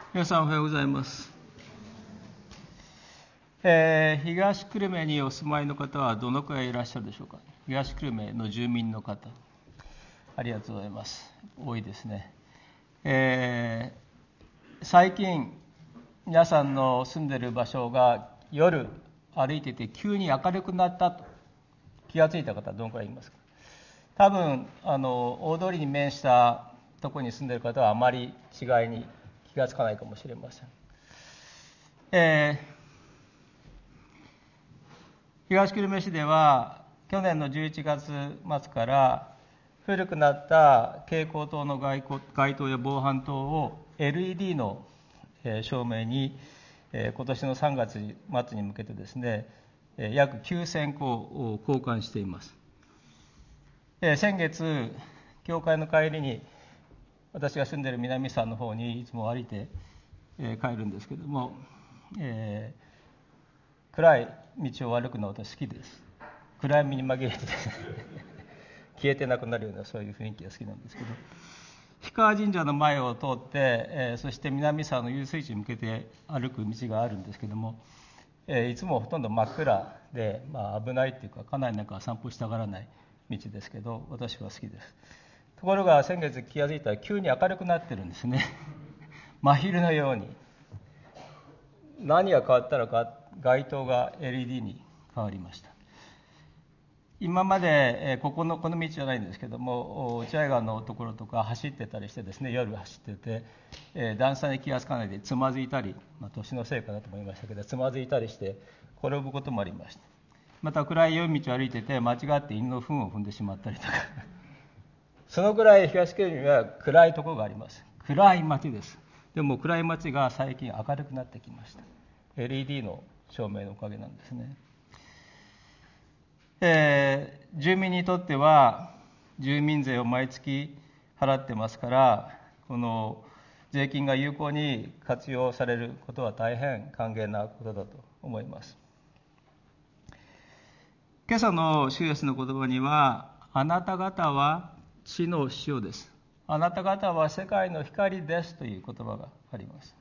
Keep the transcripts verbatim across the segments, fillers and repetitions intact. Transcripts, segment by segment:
皆さんおはようございます。えー、東久留米にお住まいの方はどのくらいいらっしゃるでしょうか。東久留米の住民の方、ありがとうございます。多いですね。えー、最近皆さんの住んでいる場所が夜歩いていて急に明るくなったと気がついた方はどのくらいいますか。多分あの大通りに面したところに住んでいる方はあまり違いに気がつかないかもしれません。えー東久留米市では去年のじゅういちがつ末から古くなった蛍光灯の街灯や防犯灯を エルイーディー の照明に今年のさんがつ末に向けてですね、約きゅうせんこを交換しています。先月教会の帰りに私が住んでいる南山の方にいつも歩いて帰るんですけども、えー暗い道を歩くのは私好きです。暗闇に紛れて消えてなくなるようなそういう雰囲気が好きなんですけど、氷川神社の前を通って、えー、そして南沢の遊水地に向けて歩く道があるんですけども、えー、いつもほとんど真っ暗で、まあ、危ないっていうか家内なんかは散歩したがらない道ですけど私は好きです。ところが先月気が付いたら急に明るくなってるんですね真昼のように。何が変わったのか、街灯が エルイーディー に変わりました。今までここのこの道じゃないんですけども、落合川のところとか走ってたりしてですね、夜走ってて段差に気がつかないでつまずいたり、まあ、年のせいかなと思いましたけどつまずいたりして転ぶこともありました。また暗い夜道を歩いてて間違って犬の糞を踏んでしまったりとかそのぐらい東久留米は暗いところがあります。暗い街です。でも暗い街が最近明るくなってきました。 エルイーディー の照明のおかげなんですね。えー、住民にとっては住民税を毎月払ってますから、この税金が有効に活用されることは大変歓迎なことだと思います。今朝の主イエスの言葉には、あなた方は地の塩です。あなた方は世界の光ですという言葉があります。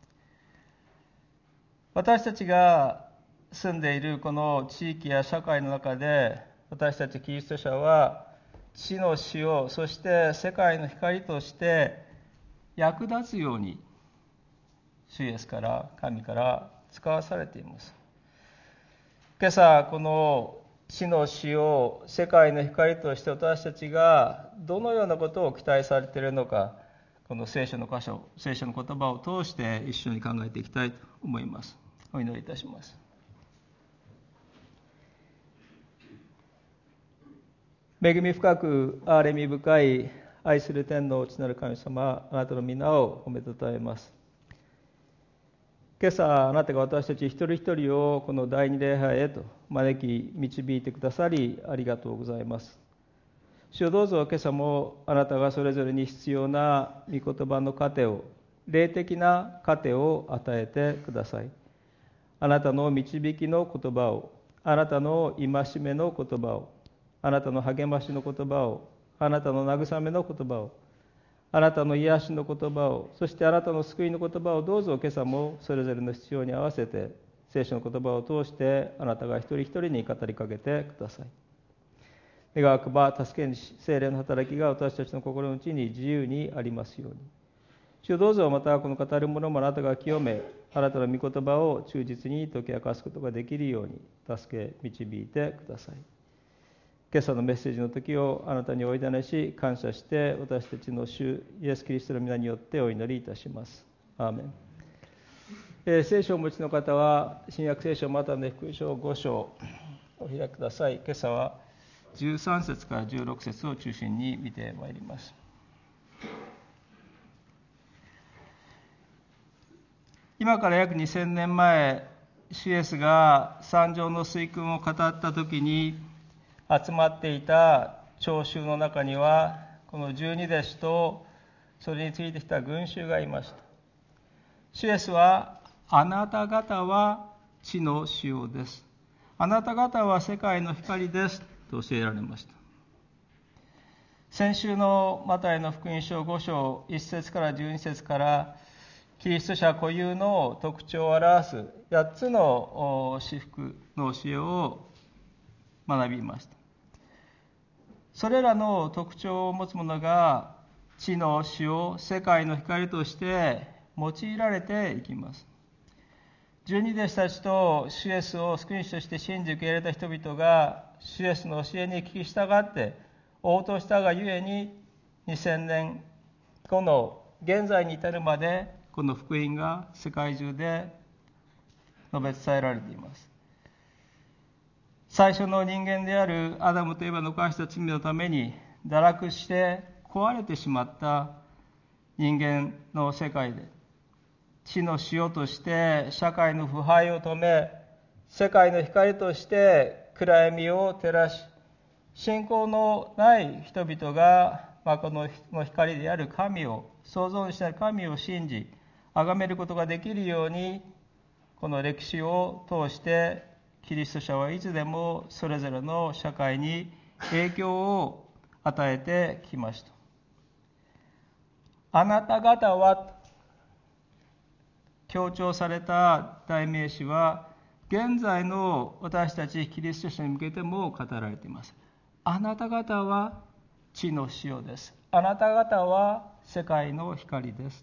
私たちが住んでいるこの地域や社会の中で、私たちキリスト者は地の塩、そして世界の光として役立つように主イエスから神から使わされています。今朝この地の塩、世界の光として私たちがどのようなことを期待されているのか、この聖書の箇所、聖書の言葉を通して一緒に考えていきたいと思います。お祈りいたします。恵み深く憐れみ深い愛する天の父なる神様、あなたの皆を褒めたたえます。今朝あなたが私たち一人一人をこの第二礼拝へと招き導いてくださりありがとうございます。主よ、どうぞ今朝もあなたがそれぞれに必要な御言葉の糧を、霊的な糧を与えてください。あなたの導きの言葉を、あなたの戒めの言葉を、あなたの励ましの言葉を、あなたの慰めの言葉を、あなたの癒しの言葉を、そしてあなたの救いの言葉をどうぞ今朝もそれぞれの必要に合わせて聖書の言葉を通してあなたが一人一人に語りかけてください。願わくば助け主聖霊の働きが私たちの心の内に自由にありますように。主よ、どうぞまたこの語るものもあなたが清め、あなたの御言葉を忠実に解き明かすことができるように助け導いてください。今朝のメッセージの時をあなたにお委ねし感謝して私たちの主イエス・キリストの皆によってお祈りいたします。アーメン。えー、聖書をお持ちの方は新約聖書または福音書ご章お開きください。今朝はじゅうさん節からじゅうろく節を中心に見てまいります。今から約にせんねんまえ、主イエスが三条の水訓を語った時に集まっていた聴衆の中にはこの十二弟子とそれについてきた群衆がいました。主イエスはあなた方は地の塩です、あなた方は世界の光ですと教えられました。先週のマタイの福音書ご章いち節からじゅうに節からキリスト者固有の特徴を表すやっつの至福の教えを学びました。それらの特徴を持つ者が地の塩、世界の光として用いられていきます。十二弟子たちと主イエスを救い主として信じ受け入れた人々が主イエスの教えに聞き従って応答したがゆえににせんねんごの現在に至るまでこの福音が世界中で述べ伝えられています。最初の人間であるアダムとエバの犯した罪のために堕落して壊れてしまった人間の世界で地の塩として社会の腐敗を止め、世界の光として暗闇を照らし、信仰のない人々が誠の光である神を、創造主なる神を信じ、崇めることができるように、この歴史を通してキリスト者はいつでもそれぞれの社会に影響を与えてきました。あなた方は強調された代名詞は現在の私たちキリスト者に向けても語られています。あなた方は地の塩です。あなた方は世界の光です。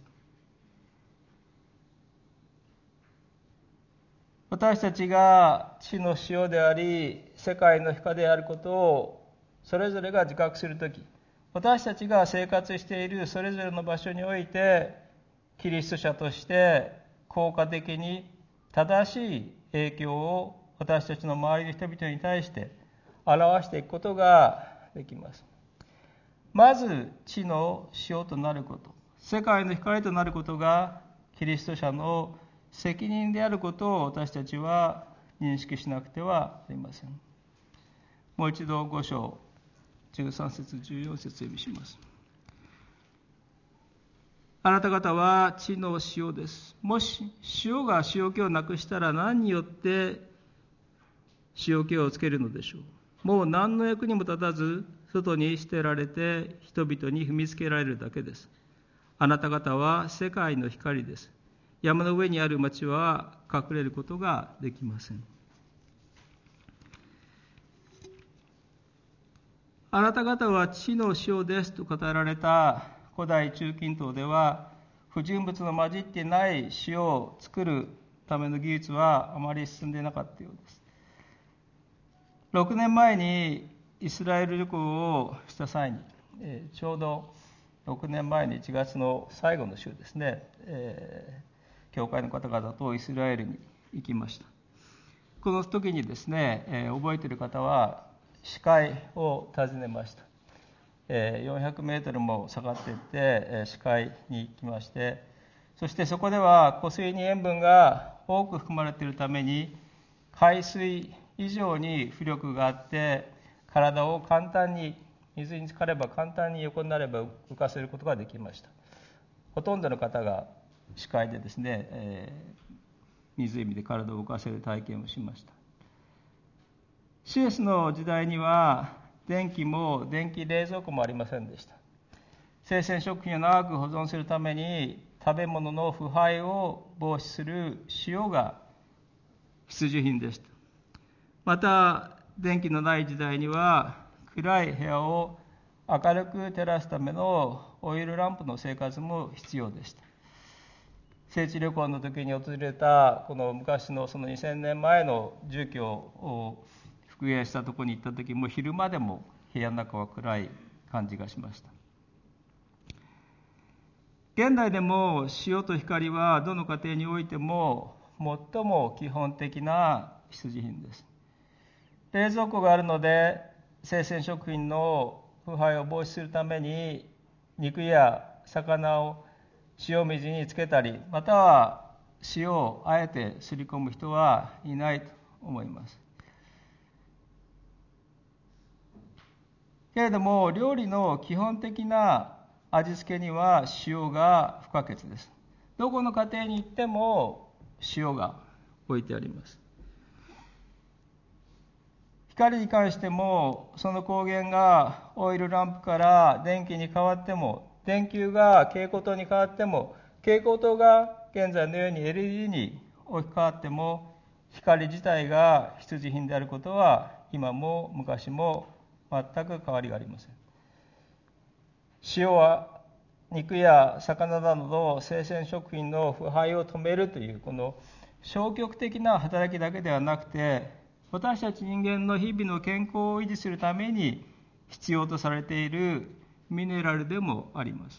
私たちが地の塩であり世界の光であることをそれぞれが自覚するとき、私たちが生活しているそれぞれの場所においてキリスト者として効果的に正しい影響を私たちの周りの人々に対して表していくことができます。まず地の塩となること、世界の光となることがキリスト者の責任であることを私たちは認識しなくてはなりません。もう一度ご章じゅうさん節じゅうよん節読みします。あなた方は地の塩です。もし塩が塩気をなくしたら何によって塩気をつけるのでしょう。もう何の役にも立たず外に捨てられて人々に踏みつけられるだけです。あなた方は世界の光です。山の上にある町は隠れることができません。あなた方は地の塩ですと語られた古代中近東では不純物の混じっていない塩を作るための技術はあまり進んでいなかったようです。ろくねんまえにイスラエル旅行をした際に、えー、ちょうどろくねんまえにいちがつの最後の週ですね、えー、教会の方々とイスラエルに行きました。この時にですね、えー、覚えている方は死海を訪ねました。よんひゃくメートルも下がっていって死海に行きまして、そしてそこでは湖水に塩分が多く含まれているために海水以上に浮力があって体を簡単に水に浸かれば簡単に横になれば浮かせることができました。ほとんどの方が死海でですね、えー、湖で体を浮かせる体験をしました。シエスの時代には電気も電気冷蔵庫もありませんでした。生鮮食品を長く保存するために食べ物の腐敗を防止する塩が必需品でした。また電気のない時代には暗い部屋を明るく照らすためのオイルランプの生活も必要でした。聖地旅行の時に訪れたこの昔のそのにせんねんまえの住居を復元したところに行った時も昼間でも部屋の中は暗い感じがしました。現代でも塩と光はどの家庭においても最も基本的な必需品です。冷蔵庫があるので生鮮食品の腐敗を防止するために肉や魚を塩水につけたり、または塩をあえてすり込む人はいないと思います。けれども料理の基本的な味付けには塩が不可欠です。どこの家庭に行っても塩が置いてあります。光に関してもその光源がオイルランプから電気に変わっても、電球が蛍光灯に変わっても蛍光灯が現在のように エルイーディー に置き換わっても光自体が必需品であることは今も昔も全く変わりがありません。塩は肉や魚などの生鮮食品の腐敗を止めるというこの消極的な働きだけではなくて、私たち人間の日々の健康を維持するために必要とされているミネラルでもあります。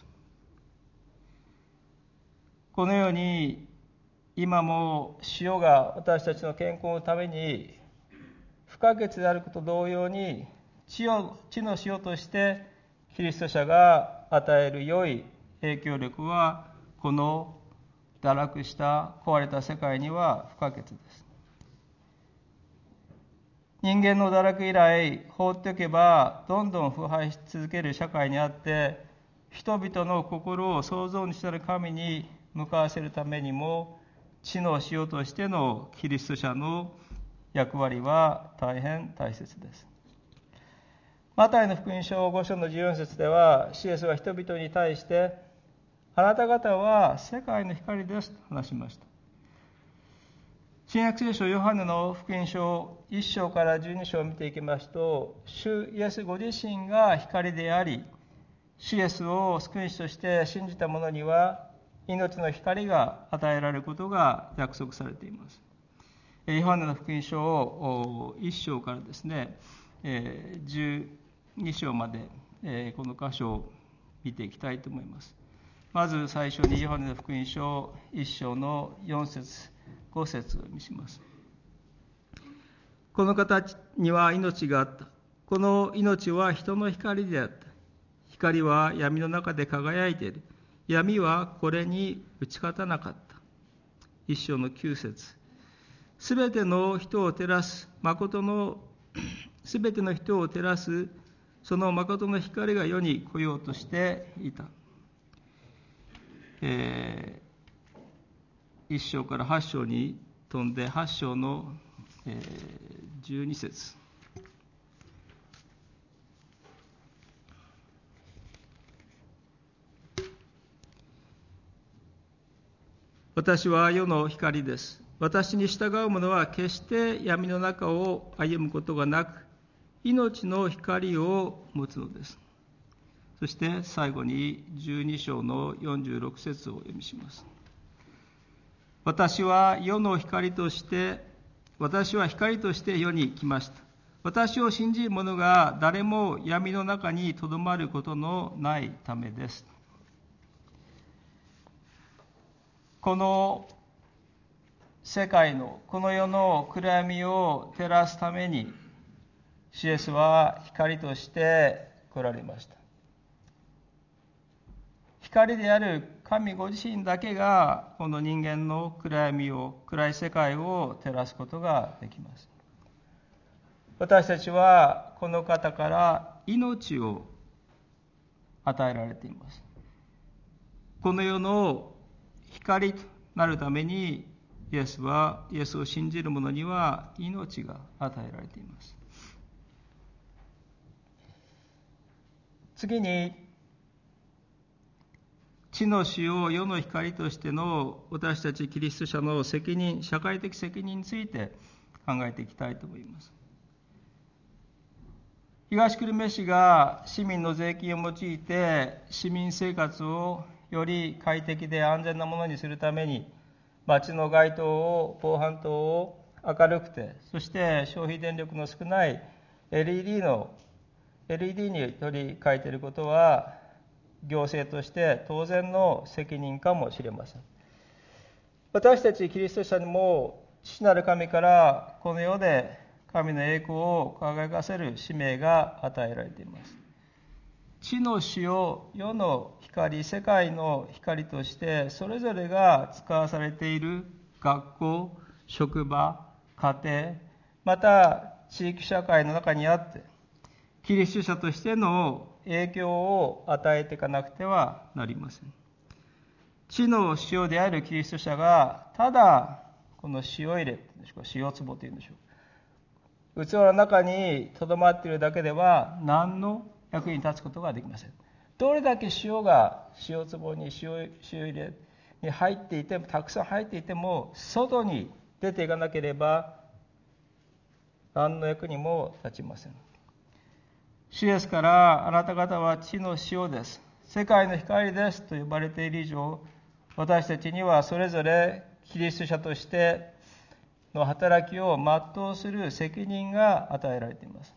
このように今も塩が私たちの健康のために不可欠であること同様に、地を地の塩としてキリスト者が与える良い影響力はこの堕落した壊れた世界には不可欠です。人間の堕落以来、放っておけばどんどん腐敗し続ける社会にあって、人々の心を創造主なる神に向かわせるためにも、地の塩としてのキリスト者の役割は大変大切です。マタイの福音書ご章のじゅうよん節では、シエスは人々に対して、あなた方は世界の光ですと話しました。新約聖書ヨハネの福音書いっ章からじゅうに章を見ていきますと、主イエスご自身が光であり、主イエスを救い主として信じた者には命の光が与えられることが約束されています。ヨハネの福音書をいっ章からですね、じゅうに章までこの箇所を見ていきたいと思います。まず最初にヨハネの福音書いっ章のよん節ご節を見します。この方には命があった。この命は人の光であった。光は闇の中で輝いている。闇はこれに打ち勝たなかった。いっ章のきゅう節。すべての人を照らす誠のすべての人を照らすその誠の光が世に来ようとしていた。えーいっ章からはち章に飛んではち章の、えー、じゅうに節。私は世の光です。私に従う者は決して闇の中を歩むことがなく、命の光を持つのです。そして最後にじゅうに章のよんじゅうろく節をお読みします。私は世の光として、私は光として世に来ました。私を信じる者が誰も闇の中にとどまることのないためです。この世界の、この世の暗闇を照らすために、主イエスは光として来られました。光である神ご自身だけがこの人間の暗闇を、暗い世界を照らすことができます。私たちはこの方から命を与えられています。この世の光となるためにイエスは、イエスを信じる者には命が与えられています。次に、地の塩を世の光としての私たちキリスト者の責任、社会的責任について考えていきたいと思います。東久留米市が市民の税金を用いて市民生活をより快適で安全なものにするために、街の街灯を、防犯灯を明るくて、そして消費電力の少ない エルイーディー の エルイーディー に取り替えていることは、行政として当然の責任かもしれません。私たちキリスト者にも父なる神からこの世で神の栄光を輝かせる使命が与えられています。地の塩、世の光、世界の光としてそれぞれが使わされている学校、職場、家庭、また地域社会の中にあって、キリスト者としての影響を与えていかなくてはなりません。地の塩であるキリスト者がただこの塩入れ、塩壺というんでしょう、器の中にとどまっているだけでは何の役に立つことができません。どれだけ塩が塩壺に塩、塩入れに入っていても、たくさん入っていても、外に出ていかなければ何の役にも立ちません。主イエスから、あなた方は地の塩です、世界の光ですと呼ばれている以上、私たちにはそれぞれキリスト者としての働きを全うする責任が与えられています。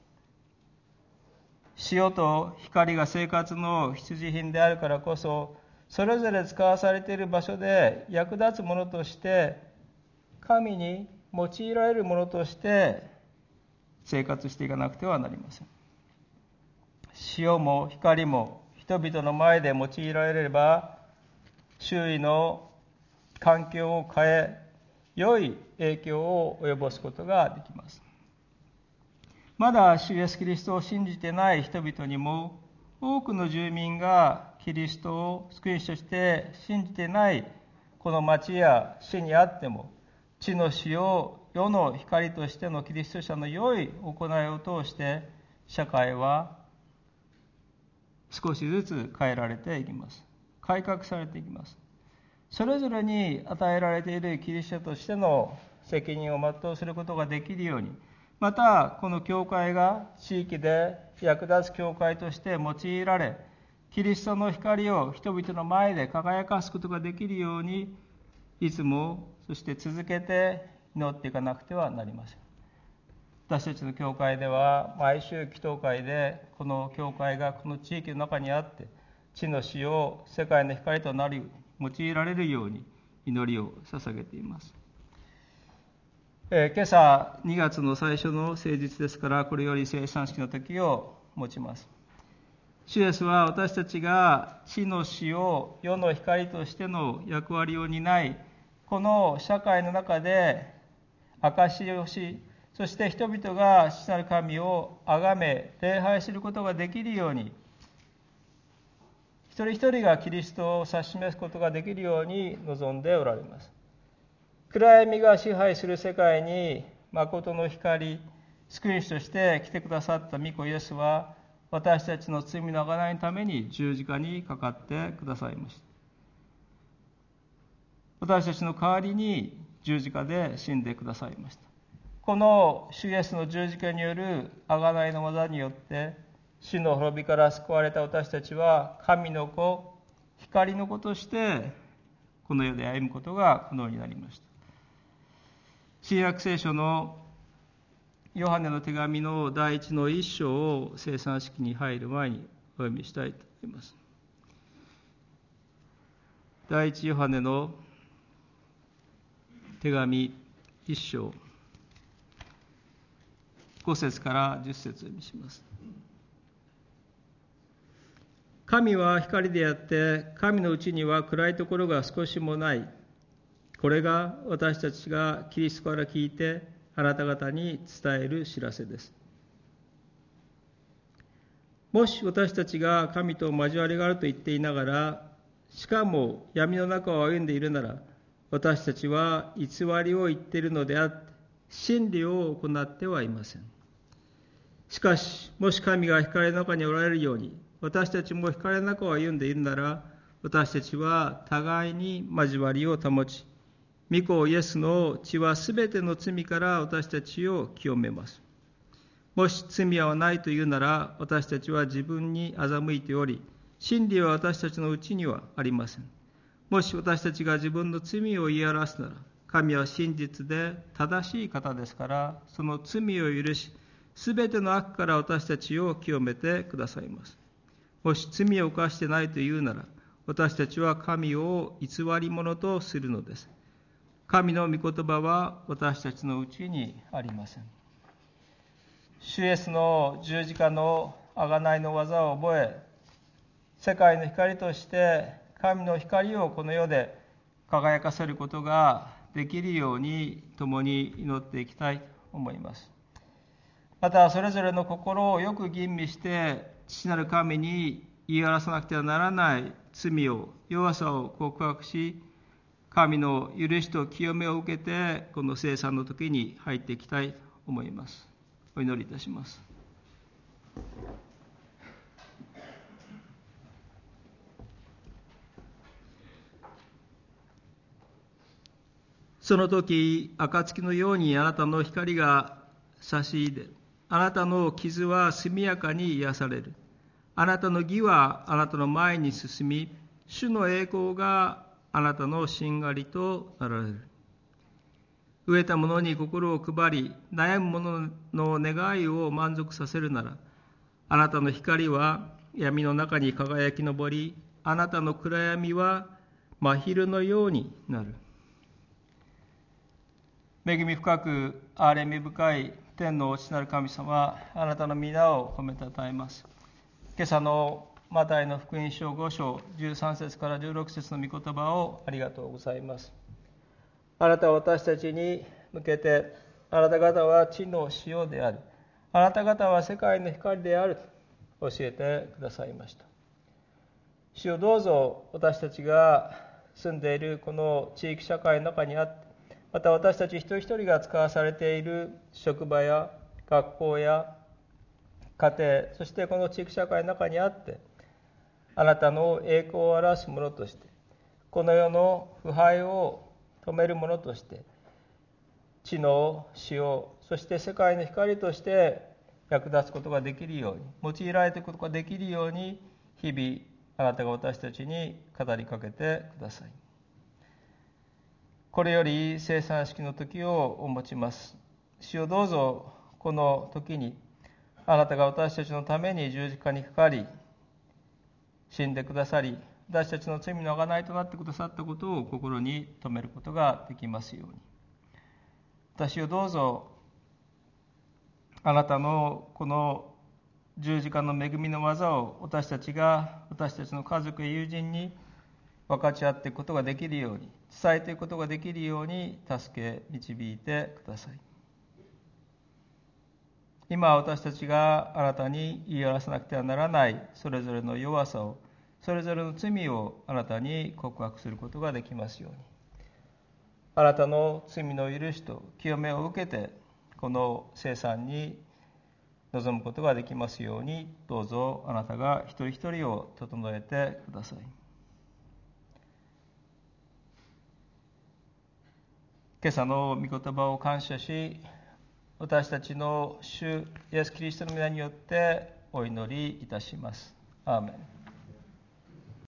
塩と光が生活の必需品であるからこそ、それぞれ使わされている場所で役立つものとして、神に用いられるものとして生活していかなくてはなりません。塩も光も人々の前で用いられれば、周囲の環境を変え、良い影響を及ぼすことができます。まだ主イエスキリストを信じてない人々にも、多くの住民がキリストを救い主として信じてないこの町や市にあっても、地の塩、世の光としてのキリスト者の良い行いを通して、社会は少しずつ変えられていきます。改革されていきます。それぞれに与えられているキリスト者としての責任を全うすることができるように、またこの教会が地域で役立つ教会として用いられ、キリストの光を人々の前で輝かすことができるように、いつもそして続けて祈っていかなくてはなりません。私たちの教会では毎週祈祷会で、この教会がこの地域の中にあって地の塩を世界の光となり用いられるように祈りを捧げています。えー、今朝にがつの最初の聖日ですから、これより聖餐式の時を持ちます。主イエスは私たちが地の塩、世の光としての役割を担い、この社会の中で証しをし、そして人々が父なる神を崇め礼拝することができるように、一人一人がキリストを指し示すことができるように望んでおられます。暗闇が支配する世界に誠の光、救い主として来てくださった御子イエスは、私たちの罪の贖いのために十字架にかかってくださいました。私たちの代わりに十字架で死んでくださいました。この主イエスの十字架による贖いの技によって、死の滅びから救われた私たちは、神の子、光の子としてこの世で歩むことが可能になりました。新約聖書のヨハネの手紙の第一の一章を聖餐式に入る前にお読みしたいと思います。第一ヨハネの手紙一章、ご節からじゅっ節を読みします。神は光であって、神のうちには暗いところが少しもない。これが私たちがキリストから聞いてあなた方に伝える知らせです。もし私たちが神と交わりがあると言っていながら、しかも闇の中を歩んでいるなら、私たちは偽りを言っているのであって、真理を行ってはいません。しかし、もし神が光の中におられるように、私たちも光の中を歩んでいるなら、私たちは互いに交わりを保ち、御子イエスの血はすべての罪から私たちを清めます。もし罪はないというなら、私たちは自分に欺いており、真理は私たちのうちにはありません。もし私たちが自分の罪を言い表すなら、神は真実で正しい方ですから、その罪を許し、すべての悪から私たちを清めてくださいます。もし罪を犯してないというなら、私たちは神を偽り者とするのです。神の御言葉は私たちのうちにありません。主イエスの十字架の贖いの技を覚え、世界の光として神の光をこの世で輝かせることができるように共に祈っていきたいと思います。またそれぞれの心をよく吟味して父なる神に言い表さなくてはならない罪を、弱さを告白し、神の許しと清めを受けてこの聖餐の時に入っていきたいと思います。お祈りいたします。 その時、暁のようにあなたの光が差し出る。あなたの傷は速やかに癒される。あなたの義はあなたの前に進み、主の栄光があなたのしんがりとなられる。飢えた者に心を配り、悩む者の願いを満足させるなら、あなたの光は闇の中に輝き昇り、あなたの暗闇は真昼のようになる。恵み深く憐れみ深い天の父なる神様、あなたの皆を褒めたたえます。今朝のマタイの福音書ご章じゅうさん節からじゅうろく節の御言葉をありがとうございます。あなたは私たちに向けて、あなた方は地の塩である。あなた方は世界の光であると教えてくださいました。主よ、どうぞ私たちが住んでいるこの地域社会の中にあって、また私たち一人一人が使わされている職場や学校や家庭、そしてこの地域社会の中にあって、あなたの栄光を表すものとして、この世の腐敗を止めるものとして、地の塩、そして世界の光として役立つことができるように、用いられていくことができるように、日々あなたが私たちに語りかけてください。これより生産式の時をお持ちます。主よ、どうぞこの時にあなたが私たちのために十字架にかかり死んでくださり、私たちの罪の贖いとなってくださったことを心に留めることができますように。私をどうぞあなたのこの十字架の恵みの技を私たちが私たちの家族や友人に分かち合っていくことができるように、伝えていくことができるように助け導いてください。今私たちがあなたに言い表さなくてはならないそれぞれの弱さを、それぞれの罪をあなたに告白することができますように。あなたの罪の許しと清めを受けて、この聖餐に臨むことができますように、どうぞあなたが一人一人を整えてください。今朝の御言葉を感謝し、私たちの主イエスキリストの皆によってお祈りいたします。アーメン。